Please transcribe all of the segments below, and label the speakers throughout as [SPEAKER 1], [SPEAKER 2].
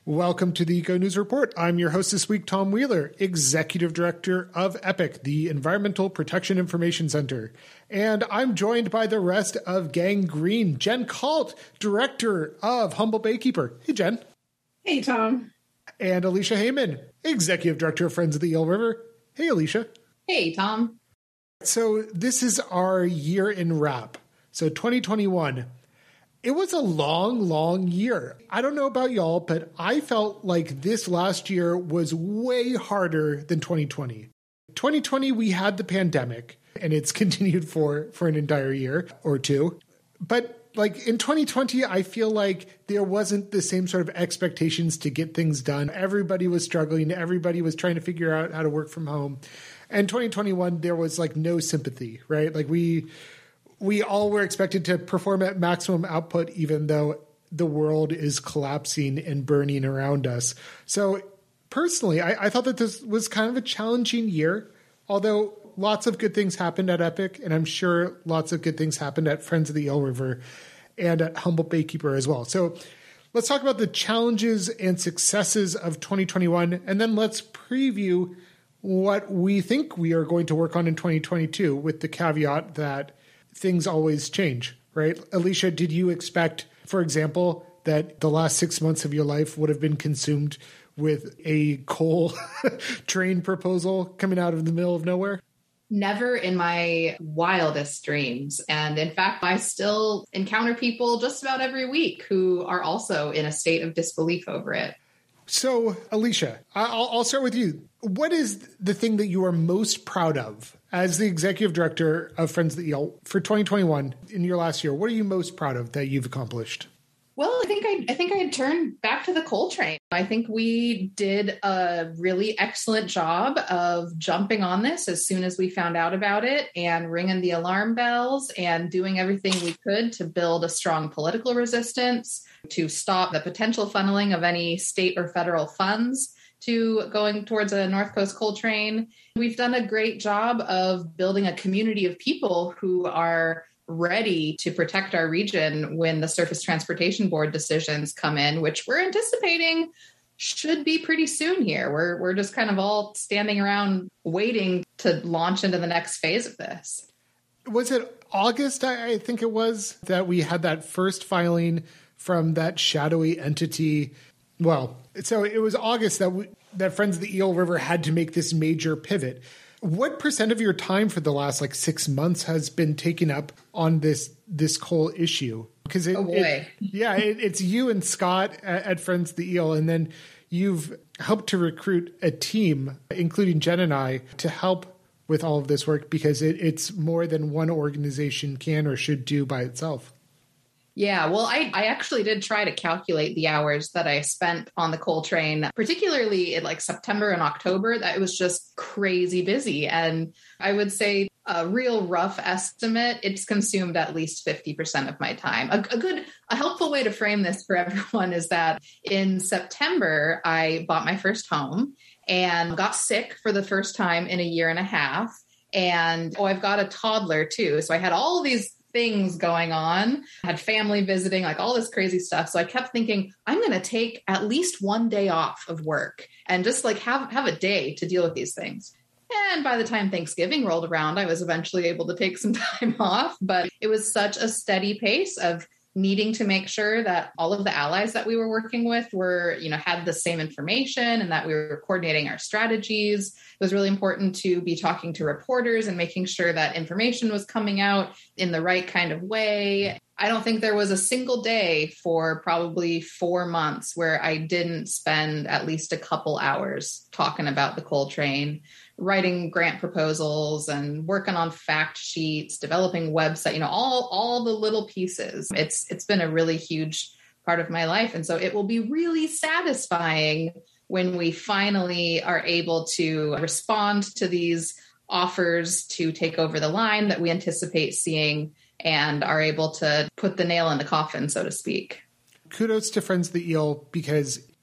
[SPEAKER 1] Welcome to the Eco News Report. I'm your host this week, Tom Wheeler, Executive Director of EPIC, the Environmental Protection Information Center. And I'm joined by the rest of Gang Green, Jen Kalt, Director of Humboldt Baykeeper. Hey, Jen.
[SPEAKER 2] Hey, Tom.
[SPEAKER 1] And Alicia Heyman, Executive Director of Friends of the Eel River. Hey, Alicia.
[SPEAKER 2] Hey, Tom.
[SPEAKER 1] So this is our year in wrap. So 2021. It was a long year. I don't know about y'all, but I felt like this last year was way harder than 2020. 2020, we had the pandemic, and it's continued for an entire year or two. But like in 2020, I feel like there wasn't the same sort of expectations to get things done. Everybody was struggling. Everybody was trying to figure out how to work from home. And 2021, there was like no sympathy, right? Like we all were expected to perform at maximum output, even though the world is collapsing and burning around us. So personally, I thought that this was kind of a challenging year, although lots of good things happened at EPIC, and I'm sure lots of good things happened at Friends of the Eel River and at Humboldt Baykeeper as well. So let's talk about the challenges and successes of 2021, and then let's preview what we think we are going to work on in 2022 with the caveat that things always change, right? Alicia, did you expect, for example, that the last 6 months of your life would have been consumed with a coal train proposal coming out of the middle of nowhere?
[SPEAKER 2] Never in my wildest dreams. And in fact, I still encounter people just about every week who are also in a state of disbelief over it.
[SPEAKER 1] So, Alicia, I'll start with you. What is the thing that you are most proud of as the executive director of Friends of the Eel for 2021 in your last year? What are you most proud of that you've accomplished?
[SPEAKER 2] Well, I think I'd turn back to the coal train. I think we did a really excellent job of jumping on this as soon as we found out about it and ringing the alarm bells and doing everything we could to build a strong political resistance, to stop the potential funneling of any state or federal funds to going towards a North Coast coal train. We've done a great job of building a community of people who are ready to protect our region when the Surface Transportation Board decisions come in, which we're anticipating should be pretty soon here. We're just kind of all standing around waiting to launch into the next phase of this.
[SPEAKER 1] Was it August, I think it was, that we had that first filing from that shadowy entity? Well, so it was August that Friends of the Eel River had to make this major pivot. What % of your time for the last 6 months has been taken up on this coal issue? Because it's you and Scott at Friends of the Eel, and then you've helped to recruit a team, including Jen and I, to help with all of this work because it's more than one organization can or should do by itself.
[SPEAKER 2] Yeah, well, I actually did try to calculate the hours that I spent on the coal train, particularly in September and October. That it was just crazy busy. And I would say a real rough estimate, it's consumed at least 50% of my time. A helpful way to frame this for everyone is that in September, I bought my first home and got sick for the first time in a year and a half. And I've got a toddler too. So I had all of these things going on, I had family visiting, all this crazy stuff. So I kept thinking, I'm going to take at least one day off of work and just have a day to deal with these things. And by the time Thanksgiving rolled around, I was eventually able to take some time off, but it was such a steady pace of needing to make sure that all of the allies that we were working with were, had the same information and that we were coordinating our strategies. It was really important to be talking to reporters and making sure that information was coming out in the right kind of way. I don't think there was a single day for probably 4 months where I didn't spend at least a couple hours talking about the coal train, writing grant proposals and working on fact sheets, developing website, all the little pieces. It's been a really huge part of my life. And so it will be really satisfying when we finally are able to respond to these offers to take over the line that we anticipate seeing and are able to put the nail in the coffin, so to speak.
[SPEAKER 1] Kudos to Friends of the Eel, because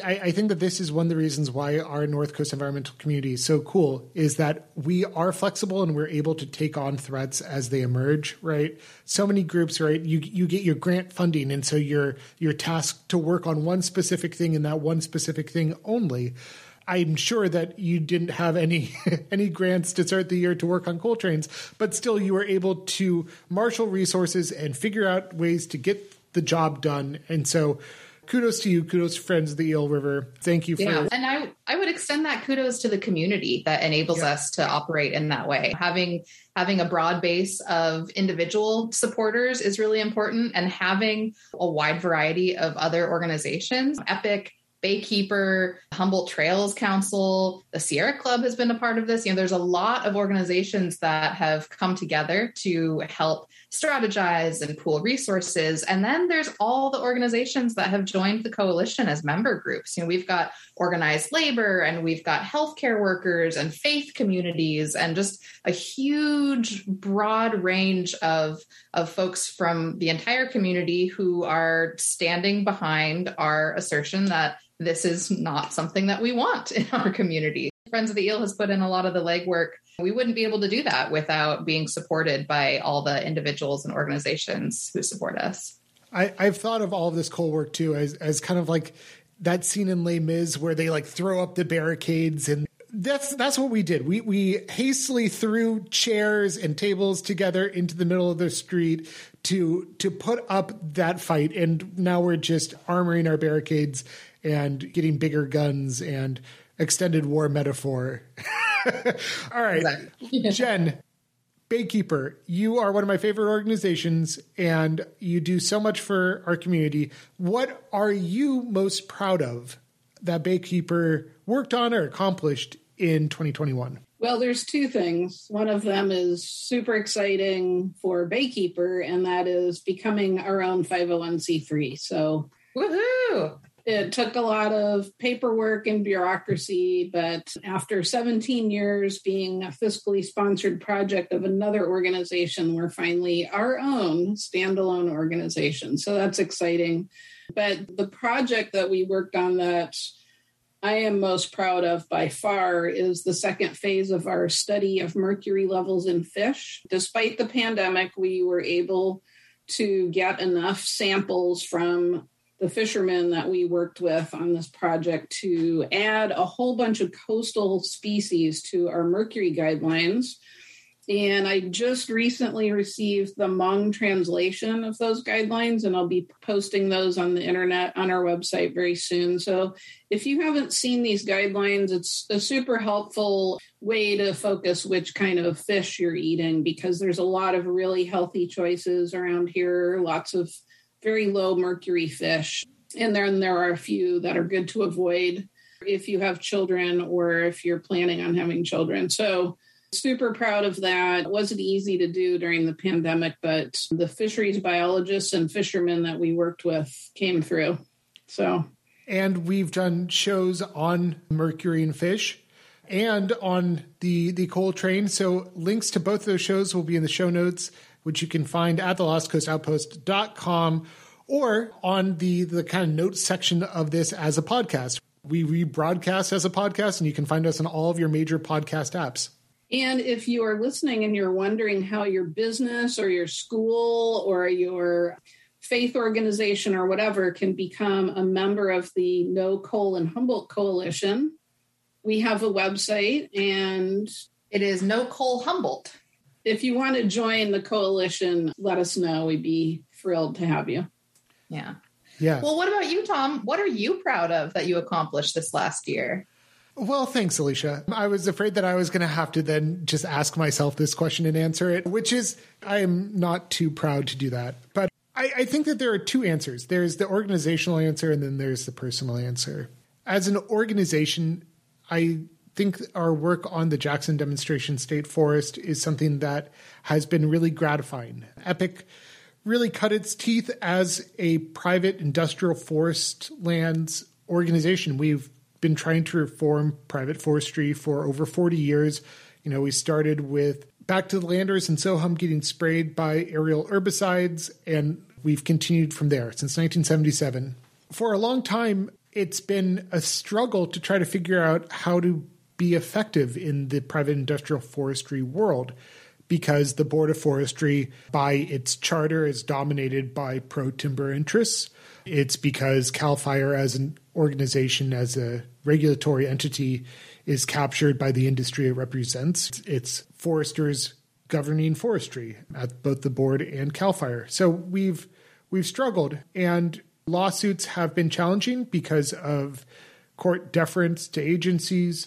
[SPEAKER 1] I think that this is one of the reasons why our North Coast environmental community is so cool, is that we are flexible and we're able to take on threats as they emerge, right? So many groups, right? You get your grant funding, and so you're tasked to work on one specific thing and that one specific thing only. I'm sure that you didn't have any grants to start the year to work on coal trains, but still you were able to marshal resources and figure out ways to get the job done. And so kudos to you. Kudos to Friends of the Eel River. Thank you for...
[SPEAKER 2] Yeah, and I would extend that kudos to the community that enables us to operate in that way. Having a broad base of individual supporters is really important, and having a wide variety of other organizations. EPIC, Baykeeper, Humboldt Trails Council, the Sierra Club has been a part of this. There's a lot of organizations that have come together to help strategize and pool resources. And then there's all the organizations that have joined the coalition as member groups. We've got organized labor, and we've got healthcare workers and faith communities, and just a huge, broad range of folks from the entire community who are standing behind our assertion that this is not something that we want in our community. Friends of the Eel has put in a lot of the legwork. We wouldn't be able to do that without being supported by all the individuals and organizations who support us.
[SPEAKER 1] I've thought of all of this coal work too as kind of like that scene in Les Mis where they like throw up the barricades, and that's what we did. We hastily threw chairs and tables together into the middle of the street to put up that fight, and now we're just armoring our barricades and getting bigger guns and extended war metaphor. All right. Exactly. Jen, Baykeeper, you are one of my favorite organizations, and you do so much for our community. What are you most proud of that Baykeeper worked on or accomplished in 2021?
[SPEAKER 3] Well, there's two things. One of them is super exciting for Baykeeper, and that is becoming our own 501c3. So,
[SPEAKER 2] woohoo!
[SPEAKER 3] It took a lot of paperwork and bureaucracy, but after 17 years being a fiscally sponsored project of another organization, we're finally our own standalone organization. So that's exciting. But the project that we worked on that I am most proud of by far is the second phase of our study of mercury levels in fish. Despite the pandemic, we were able to get enough samples from the fishermen that we worked with on this project to add a whole bunch of coastal species to our mercury guidelines. And I just recently received the Hmong translation of those guidelines, and I'll be posting those on the internet on our website very soon. So if you haven't seen these guidelines, it's a super helpful way to focus which kind of fish you're eating, because there's a lot of really healthy choices around here, lots of very low mercury fish. And then there are a few that are good to avoid if you have children or if you're planning on having children. So super proud of that. It wasn't easy to do during the pandemic, but the fisheries biologists and fishermen that we worked with came through.
[SPEAKER 1] And we've done shows on mercury and fish and on the coal train. So links to both of those shows will be in the show notes, which you can find at thelostcoastoutpost.com or on the kind of notes section of this as a podcast. We rebroadcast as a podcast, and you can find us on all of your major podcast apps.
[SPEAKER 3] And if you are listening and you're wondering how your business or your school or your faith organization or whatever can become a member of the No Coal in Humboldt Coalition, we have a website, and
[SPEAKER 2] it is No Coal Humboldt.
[SPEAKER 3] If you want to join the coalition, let us know. We'd be thrilled to have you.
[SPEAKER 2] Yeah.
[SPEAKER 1] Yeah.
[SPEAKER 2] Well, what about you, Tom? What are you proud of that you accomplished this last year?
[SPEAKER 1] Well, thanks, Alicia. I was afraid that I was going to have to then just ask myself this question and answer it, which is I am not too proud to do that. But I think that there are two answers. There's the organizational answer, and then there's the personal answer. As an organization, I think our work on the Jackson Demonstration State Forest is something that has been really gratifying. EPIC really cut its teeth as a private industrial forest lands organization. We've been trying to reform private forestry for over 40 years. We started with Back to the Landers and Soham getting sprayed by aerial herbicides, and we've continued from there since 1977. For a long time, it's been a struggle to try to figure out how to be effective in the private industrial forestry world, because the Board of Forestry, by its charter, is dominated by pro-timber interests. It's because CAL FIRE as an organization, as a regulatory entity, is captured by the industry it represents. It's foresters governing forestry at both the board and CAL FIRE. So we've struggled, and lawsuits have been challenging because of court deference to agencies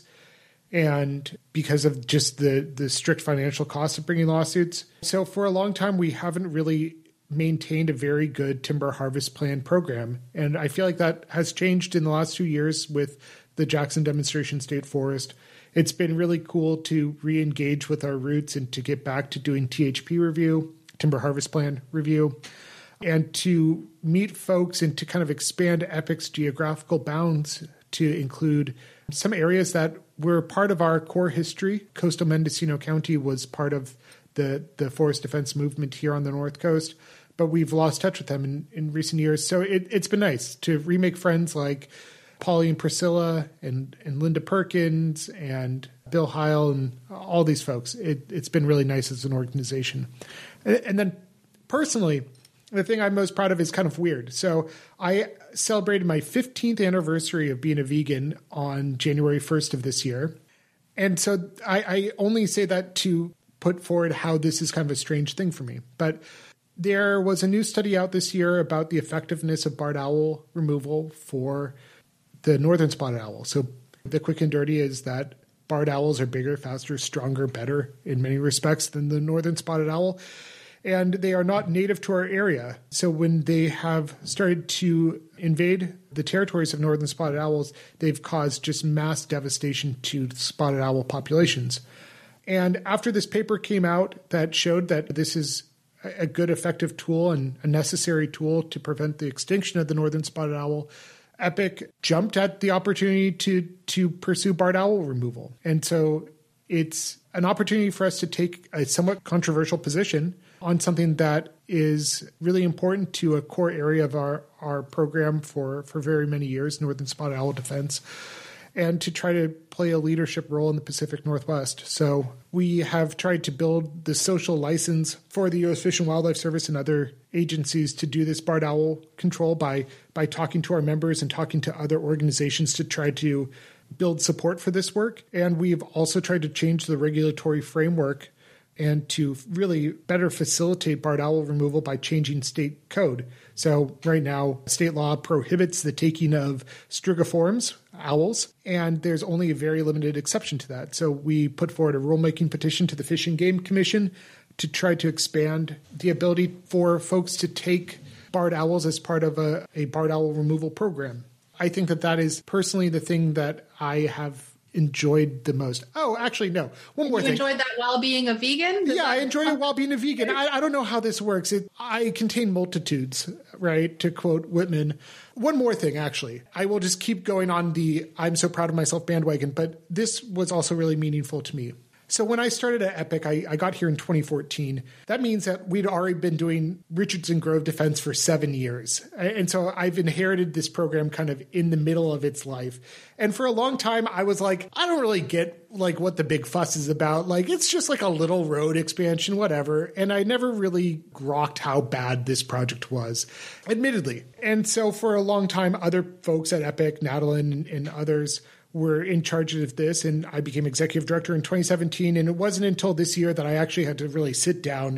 [SPEAKER 1] and because of just the strict financial costs of bringing lawsuits. So for a long time, we haven't really maintained a very good timber harvest plan program. And I feel like that has changed in the last 2 years with the Jackson Demonstration State Forest. It's been really cool to re-engage with our roots and to get back to doing THP review, timber harvest plan review, and to meet folks and to kind of expand EPIC's geographical bounds to include some areas that were part of our core history. Coastal Mendocino County was part of the forest defense movement here on the North Coast, but we've lost touch with them in recent years. So it's been nice to remake friends like Polly and Priscilla and Linda Perkins and Bill Heil and all these folks. It's been really nice as an organization. And then personally, the thing I'm most proud of is kind of weird. So I celebrated my 15th anniversary of being a vegan on January 1st of this year. And so I only say that to put forward how this is kind of a strange thing for me. But there was a new study out this year about the effectiveness of barred owl removal for the northern spotted owl. So the quick and dirty is that barred owls are bigger, faster, stronger, better in many respects than the northern spotted owl. And they are not native to our area. So when they have started to invade the territories of northern spotted owls, they've caused just mass devastation to spotted owl populations. And after this paper came out that showed that this is a good, effective tool and a necessary tool to prevent the extinction of the northern spotted owl, EPIC jumped at the opportunity to pursue barred owl removal. And so it's an opportunity for us to take a somewhat controversial position on something that is really important to a core area of our program for very many years, northern spotted owl defense, and to try to play a leadership role in the Pacific Northwest. So we have tried to build the social license for the U.S. Fish and Wildlife Service and other agencies to do this barred owl control by talking to our members and talking to other organizations to try to build support for this work. And we've also tried to change the regulatory framework and to really better facilitate barred owl removal by changing state code. So right now, state law prohibits the taking of strigoniformes, owls, and there's only a very limited exception to that. So we put forward a rulemaking petition to the Fish and Game Commission to try to expand the ability for folks to take barred owls as part of a barred owl removal program. I think that is personally the thing that I have enjoyed the most. Oh, actually, no. One more thing.
[SPEAKER 2] You enjoyed that while being a vegan?
[SPEAKER 1] I enjoyed it while being a vegan. I don't know how this works. I contain multitudes, right? To quote Whitman. One more thing, actually. I will just keep going on the I'm so proud of myself bandwagon, but this was also really meaningful to me. So when I started at EPIC, I got here in 2014. That means that we'd already been doing Richardson Grove defense for 7 years. And so I've inherited this program kind of in the middle of its life. And for a long time, I was like, I don't really get like what the big fuss is about. Like, it's just like a little road expansion, whatever. And I never really grokked how bad this project was, admittedly. And so for a long time, other folks at EPIC, Nadeline and others, were in charge of this, and I became executive director in 2017. And it wasn't until this year that I actually had to really sit down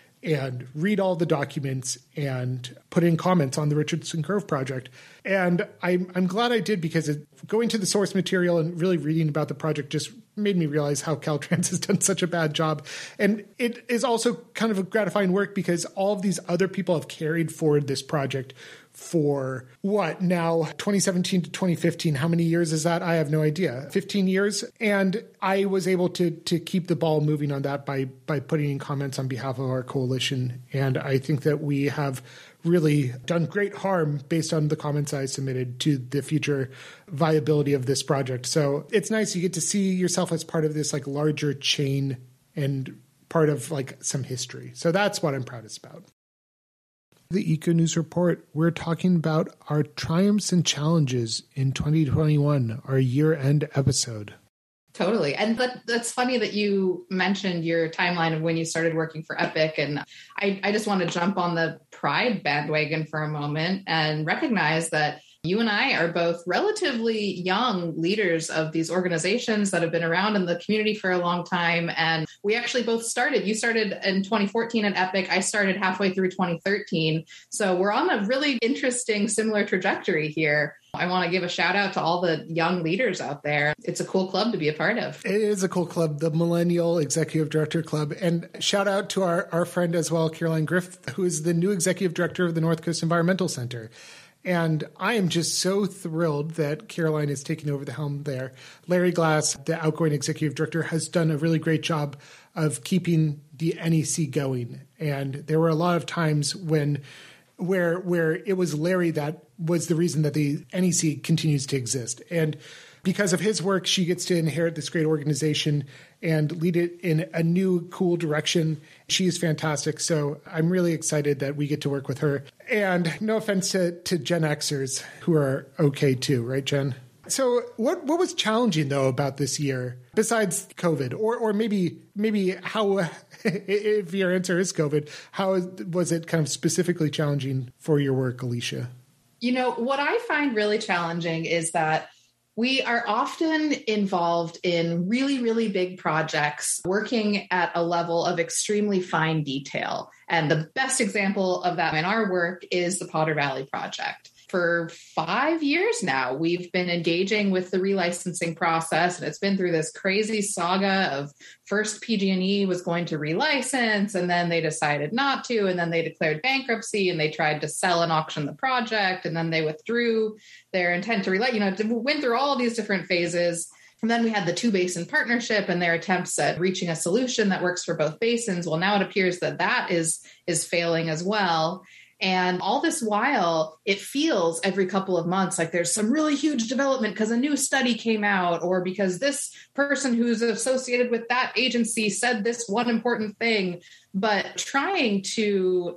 [SPEAKER 1] and read all the documents and put in comments on the Richardson Grove project. And I'm glad I did, because going to the source material and really reading about the project just made me realize how Caltrans has done such a bad job. And it is also kind of a gratifying work because all of these other people have carried forward this project for what now, 2017 to 2015. How many years is that? I have no idea. 15 years. And I was able to keep the ball moving on that by putting in comments on behalf of our coalition. And I think that we have really done great harm based on the comments I submitted to the future viability of this project. So it's nice. You get to see yourself as part of this like larger chain and part of like some history. So that's what I'm proudest about. The Eco News Report, we're talking about our triumphs and challenges in 2021, our year-end episode.
[SPEAKER 2] Totally. And that's funny that you mentioned your timeline of when you started working for Epic. And I just want to jump on the Pride bandwagon for a moment and recognize that you and I are both relatively young leaders of these organizations that have been around in the community for a long time. And we actually both started. You started in 2014 at Epic. I started halfway through 2013. So we're on a really interesting, similar trajectory here. I want to give a shout out to all the young leaders out there. It's a cool club to be a part of.
[SPEAKER 1] It is a cool club, the Millennial Executive Director Club. And shout out to our friend as well, Caroline Griffith, who is the new Executive Director of the North Coast Environmental Center. And I am just so thrilled that Caroline is taking over the helm there. Larry Glass, the outgoing executive director, has done a really great job of keeping the NEC going. And there were a lot of times where it was Larry that was the reason that the NEC continues to exist. And because of his work, she gets to inherit this great organization and lead it in a new, cool direction. She is fantastic. So I'm really excited that we get to work with her. And no offense to Gen Xers who are okay too, right, Jen? So what was challenging, though, about this year, besides COVID? Or maybe how, if your answer is COVID, how was it kind of specifically challenging for your work, Alicia?
[SPEAKER 2] You know, what I find really challenging is that we are often involved in really, really big projects, working at a level of extremely fine detail. And the best example of that in our work is the Potter Valley Project. For 5 years now, we've been engaging with the relicensing process, and it's been through this crazy saga of first PG&E was going to relicense, and then they decided not to, and then they declared bankruptcy, and they tried to sell and auction the project, and then they withdrew their intent to relicense. Went through all these different phases. And then we had the two basin partnership and their attempts at reaching a solution that works for both basins. Well, now it appears that is failing as well. And all this while, it feels every couple of months like there's some really huge development because a new study came out, or because this person who's associated with that agency said this one important thing. But trying to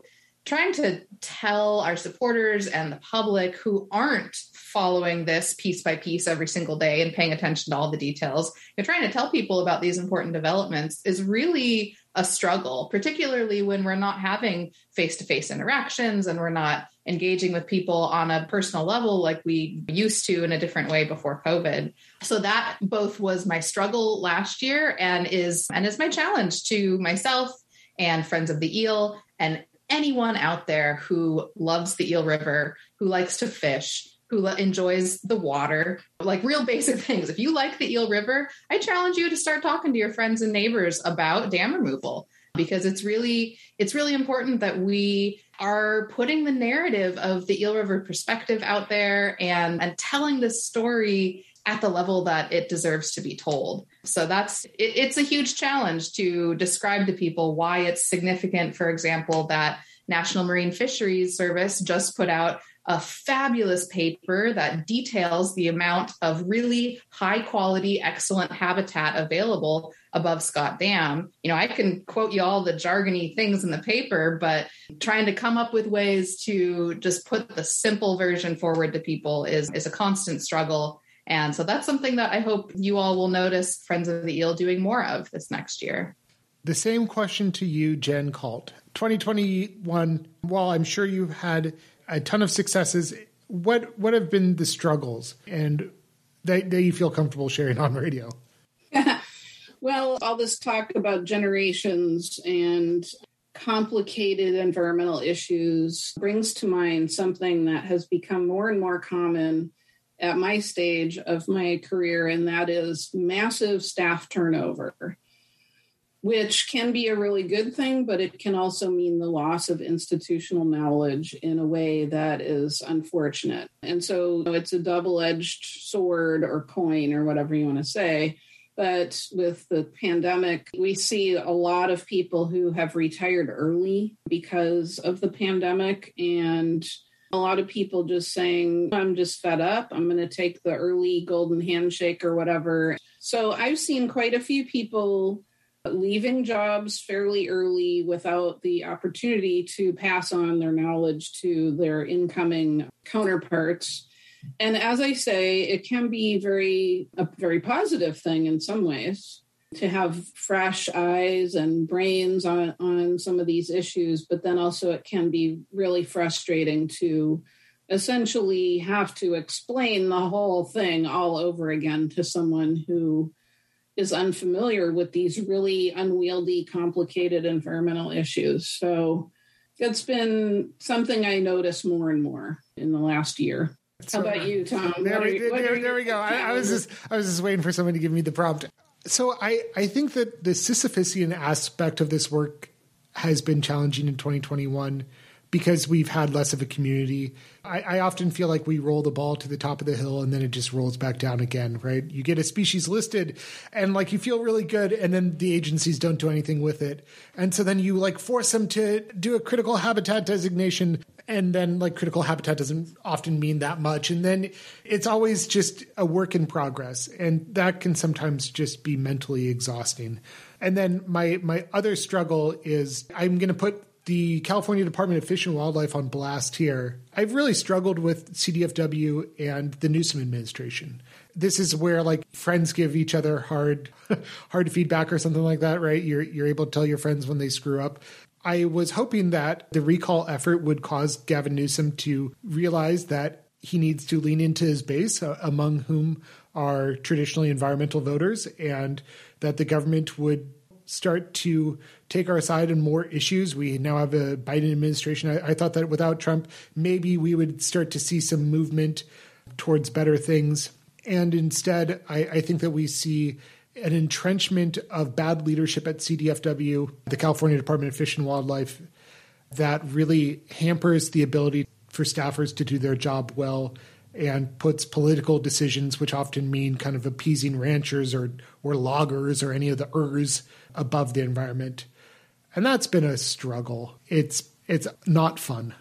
[SPEAKER 2] tell our supporters and the public who aren't following this piece by piece every single day and paying attention to all the details, you're trying to tell people about these important developments is really a struggle, particularly when we're not having face-to-face interactions and we're not engaging with people on a personal level like we used to in a different way before COVID. So that both was my struggle last year and is my challenge to myself and Friends of the Eel and anyone out there who loves the Eel River, who likes to fish, who enjoys the water, like real basic things. If you like the Eel River, I challenge you to start talking to your friends and neighbors about dam removal, because it's really important that we are putting the narrative of the Eel River perspective out there and telling this story at the level that it deserves to be told. So it's a huge challenge to describe to people why it's significant, for example, that National Marine Fisheries Service just put out a fabulous paper that details the amount of really high quality, excellent habitat available above Scott Dam. You know, I can quote you all the jargony things in the paper, but trying to come up with ways to just put the simple version forward to people is a constant struggle. And so that's something that I hope you all will notice Friends of the Eel doing more of this next year.
[SPEAKER 1] The same question to you, Jen Kalt. 2021, while I'm sure you've had a ton of successes, what have been the struggles and that you feel comfortable sharing on radio?
[SPEAKER 3] Well, all this talk about generations and complicated environmental issues brings to mind something that has become more and more common at my stage of my career, and that is massive staff turnover, which can be a really good thing, but it can also mean the loss of institutional knowledge in a way that is unfortunate. And so it's a double-edged sword or coin or whatever you want to say. But with the pandemic, we see a lot of people who have retired early because of the pandemic, and a lot of people just saying, I'm just fed up. I'm going to take the early golden handshake or whatever. So I've seen quite a few people leaving jobs fairly early without the opportunity to pass on their knowledge to their incoming counterparts. And as I say, it can be a very positive thing in some ways to have fresh eyes and brains on some of these issues, but then also it can be really frustrating to essentially have to explain the whole thing all over again to someone who is unfamiliar with these really unwieldy, complicated environmental issues. So it's been something I notice more and more in the last year. How about you, Tom?
[SPEAKER 1] There we go. I was just waiting for someone to give me the prompt. So I think that the Sisyphusian aspect of this work has been challenging in 2021 because we've had less of a community. I often feel like we roll the ball to the top of the hill and then it just rolls back down again, right? You get a species listed and like you feel really good and then the agencies don't do anything with it. And so then you like force them to do a critical habitat designation and then like critical habitat doesn't often mean that much. And then it's always just a work in progress. And that can sometimes just be mentally exhausting. And then my other struggle is I'm going to put the California Department of Fish and Wildlife on blast here. I've really struggled with CDFW and the Newsom administration. This is where like friends give each other hard feedback or something like that, right? You're able to tell your friends when they screw up. I was hoping that the recall effort would cause Gavin Newsom to realize that he needs to lean into his base, among whom are traditionally environmental voters, and that the government would start to take our side on more issues. We now have a Biden administration. I thought that without Trump, maybe we would start to see some movement towards better things. And instead, I think that we see an entrenchment of bad leadership at CDFW, the California Department of Fish and Wildlife, that really hampers the ability for staffers to do their job well and puts political decisions, which often mean kind of appeasing ranchers or loggers or any of the ers above the environment. And that's been a struggle. It's not fun.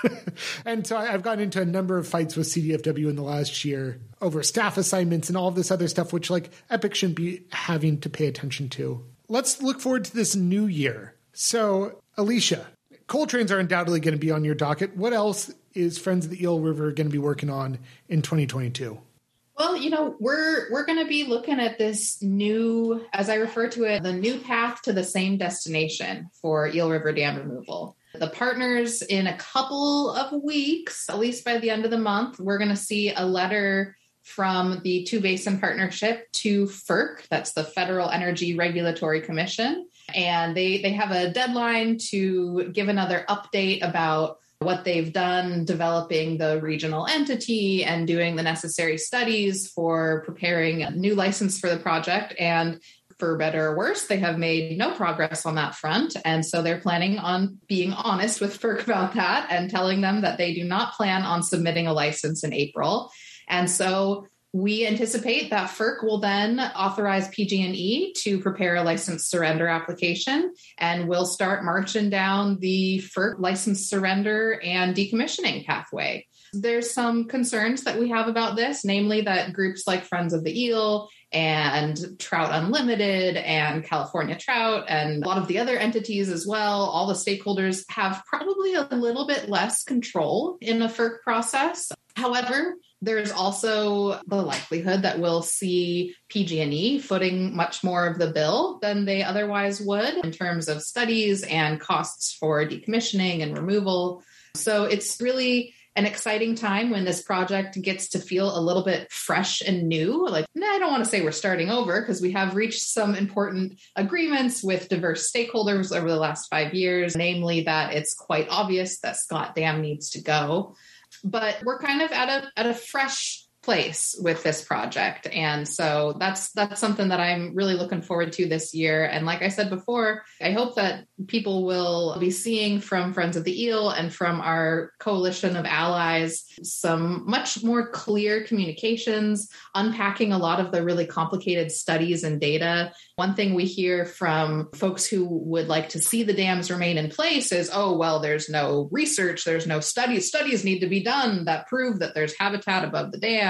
[SPEAKER 1] And so I've gotten into a number of fights with CDFW in the last year over staff assignments and all of this other stuff, which like Epic shouldn't be having to pay attention to. Let's look forward to this new year. So, Alicia, coal trains are undoubtedly going to be on your docket. What else is Friends of the Eel River going to be working on in 2022?
[SPEAKER 2] Well, we're going to be looking at this new, as I refer to it, the new path to the same destination for Eel River dam removal. The partners in a couple of weeks, at least by the end of the month, we're going to see a letter from the Two Basin Partnership to FERC. That's the Federal Energy Regulatory Commission. And they have a deadline to give another update about what they've done developing the regional entity and doing the necessary studies for preparing a new license for the project. And for better or worse, they have made no progress on that front. And so they're planning on being honest with FERC about that and telling them that they do not plan on submitting a license in April. And so we anticipate that FERC will then authorize PG&E to prepare a license surrender application, and we'll start marching down the FERC license surrender and decommissioning pathway. There's some concerns that we have about this, namely that groups like Friends of the Eel and Trout Unlimited and California Trout and a lot of the other entities as well, all the stakeholders have probably a little bit less control in the FERC process. However, there's also the likelihood that we'll see PG&E footing much more of the bill than they otherwise would in terms of studies and costs for decommissioning and removal. So it's really an exciting time when this project gets to feel a little bit fresh and new. I don't want to say we're starting over because we have reached some important agreements with diverse stakeholders over the last 5 years, namely that it's quite obvious that Scott Dam needs to go. But we're kind of at a fresh place with this project. And so that's something that I'm really looking forward to this year. And like I said before, I hope that people will be seeing from Friends of the Eel and from our coalition of allies some much more clear communications, unpacking a lot of the really complicated studies and data. One thing we hear from folks who would like to see the dams remain in place is, oh, well, there's no research, there's no studies. Studies need to be done that prove that there's habitat above the dam.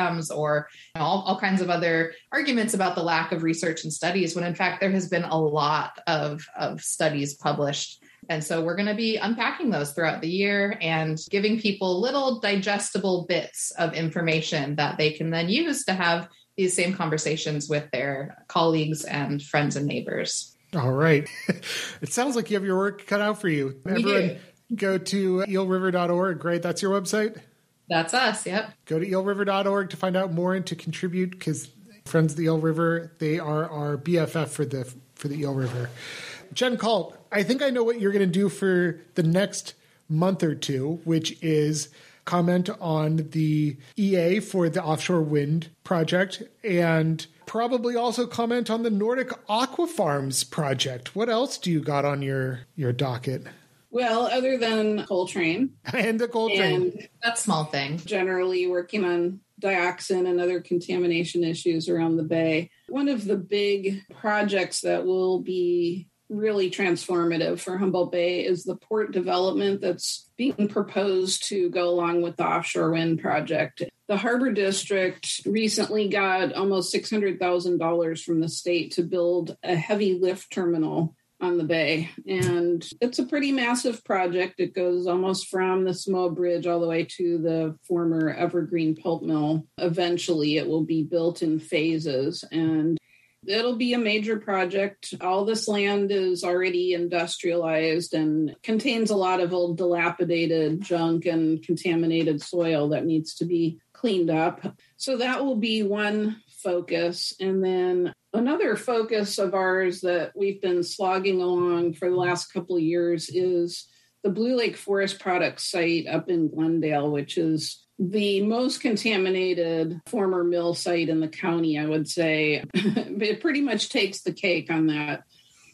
[SPEAKER 2] programs or all kinds of other arguments about the lack of research and studies, when in fact there has been a lot of studies published. And so we're going to be unpacking those throughout the year and giving people little digestible bits of information that they can then use to have these same conversations with their colleagues and friends and neighbors.
[SPEAKER 1] All right. It sounds like you have your work cut out for you. Everyone, go to eelriver.org, right? That's your website?
[SPEAKER 2] That's us, yep.
[SPEAKER 1] Go to eelriver.org to find out more and to contribute, because Friends of the Eel River, they are our BFF for the Eel River. Jen Kalt, I think I know what you're going to do for the next month or two, which is comment on the EA for the offshore wind project and probably also comment on the Nordic Aqua Farms project. What else do you got on your docket?
[SPEAKER 3] Well, other than Coltrane.
[SPEAKER 1] And the Coltrane.
[SPEAKER 3] And
[SPEAKER 2] that small thing.
[SPEAKER 3] Generally working on dioxin and other contamination issues around the bay. One of the big projects that will be really transformative for Humboldt Bay is the port development that's being proposed to go along with the offshore wind project. The Harbor District recently got almost $600,000 from the state to build a heavy lift terminal on the bay. And it's a pretty massive project. It goes almost from the Samoa Bridge all the way to the former Evergreen pulp mill. Eventually, it will be built in phases, and it'll be a major project. All this land is already industrialized and contains a lot of old dilapidated junk and contaminated soil that needs to be cleaned up. So that will be one focus. And then another focus of ours that we've been slogging along for the last couple of years is the Blue Lake Forest Products site up in Glendale, which is the most contaminated former mill site in the county, I would say. It pretty much takes the cake on that.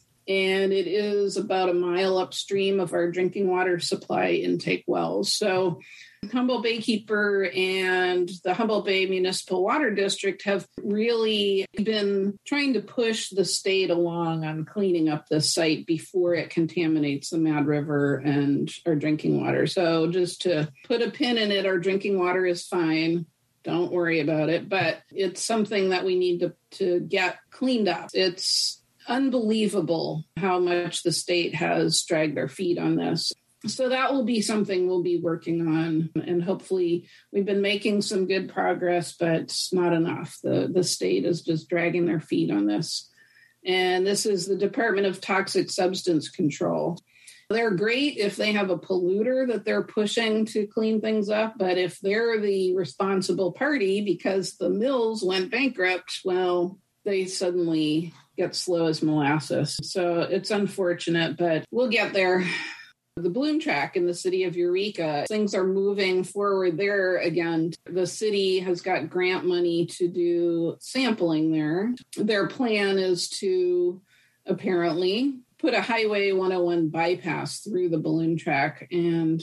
[SPEAKER 3] And it is about a mile upstream of our drinking water supply intake wells. So Humboldt Baykeeper and the Humboldt Bay Municipal Water District have really been trying to push the state along on cleaning up this site before it contaminates the Mad River and our drinking water. So just to put a pin in it, our drinking water is fine. Don't worry about it. But it's something that we need to get cleaned up. It's unbelievable how much the state has dragged their feet on this. So that will be something we'll be working on. And hopefully we've been making some good progress, but it's not enough. The state is just dragging their feet on this. And this is the Department of Toxic Substance Control. They're great if they have a polluter that they're pushing to clean things up. But if they're the responsible party because the mills went bankrupt, well, they suddenly get slow as molasses. So it's unfortunate, but we'll get there. The balloon track in the city of Eureka, things are moving forward there again. The city has got grant money to do sampling there. Their plan is to apparently put a Highway 101 bypass through the balloon track. And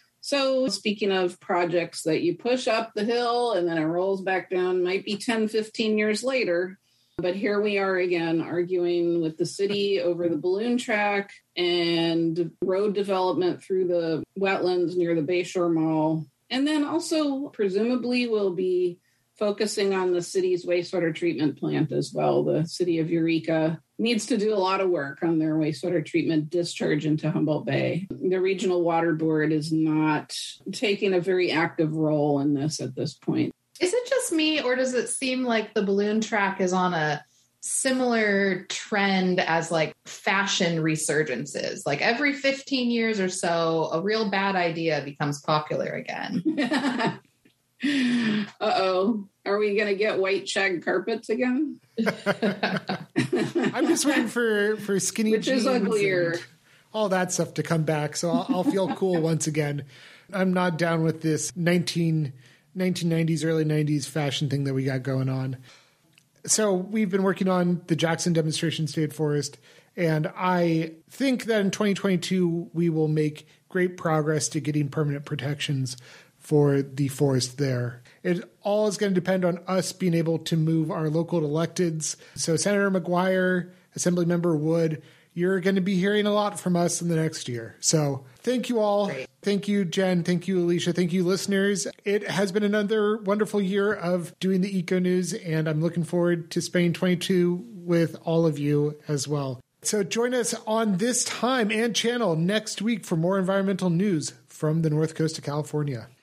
[SPEAKER 3] so speaking of projects that you push up the hill and then it rolls back down, might be 10, 15 years later. But here we are again, arguing with the city over the balloon track and road development through the wetlands near the Bayshore Mall. And then also, presumably, we'll be focusing on the city's wastewater treatment plant as well. The city of Eureka needs to do a lot of work on their wastewater treatment discharge into Humboldt Bay. The Regional Water Board is not taking a very active role in this at this point.
[SPEAKER 2] Is it just me, or does it seem like the balloon track is on a similar trend as like fashion resurgences? Like every 15 years or so, a real bad idea becomes popular again.
[SPEAKER 3] Uh-oh. Are we going to get white shag carpets again?
[SPEAKER 1] I'm just waiting for skinny
[SPEAKER 3] Which
[SPEAKER 1] jeans.
[SPEAKER 3] Which is uglier.
[SPEAKER 1] All that stuff to come back, so I'll feel cool once again. I'm not down with this 1990s, early 90s fashion thing that we got going on. So we've been working on the Jackson Demonstration State Forest, and I think that in 2022 we will make great progress to getting permanent protections for the forest there. It all is going to depend on us being able to move our local electeds. So Senator McGuire, Assemblymember Wood, you're going to be hearing a lot from us in the next year. So thank you all.
[SPEAKER 2] Great.
[SPEAKER 1] Thank you, Jen. Thank you, Alicia. Thank you, listeners. It has been another wonderful year of doing the Eco News, and I'm looking forward to Spain 22 with all of you as well. So join us on this time and channel next week for more environmental news from the North Coast of California.